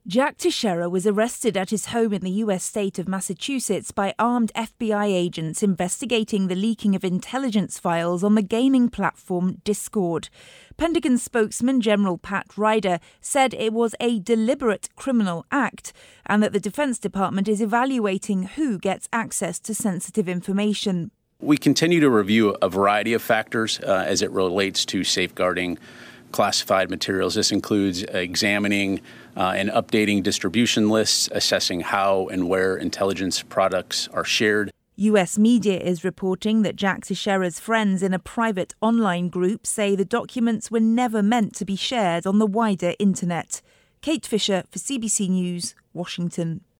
Jack Teixeira was arrested at his home in the U.S. state of Massachusetts by armed FBI agents investigating the leaking of intelligence files on the gaming platform Discord. Pentagon spokesman General Pat Ryder said it was a deliberate criminal act and that the Defense Department is evaluating who gets access to sensitive information. We continue to review a variety of factors as it relates to safeguarding classified materials. This includes examining and updating distribution lists, assessing how and where intelligence products are shared. U.S. media is reporting that Jack Teixeira's friends in a private online group say the documents were never meant to be shared on the wider internet. Kate Fisher for CBC News, Washington.